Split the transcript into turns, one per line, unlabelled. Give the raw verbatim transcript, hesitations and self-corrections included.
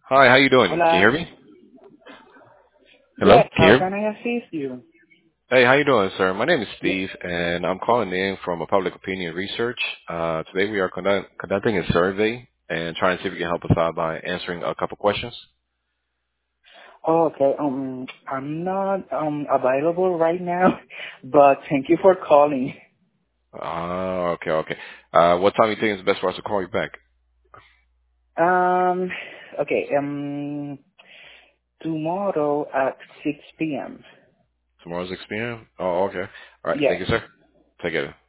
Hi, how you doing? Can you hear
Hola.
me? Hello?
Yes,
Can you
how
hear me?
can I assist you?
Hey, how you doing, sir? My name is
Yes.
Steve, and I'm calling in from a public opinion research. Uh, today we are conduct- conducting a survey and trying to see if you can help us out by answering a couple questions.
Oh, okay. Um, I'm not um available right now, but thank you for calling.
Ah, okay, okay. Uh, what time do you think is best for us to call you back?
Um, okay. Um, tomorrow at six p m.
Tomorrow six p m? Oh, okay. All right,
Yes.
thank you, sir. Take care.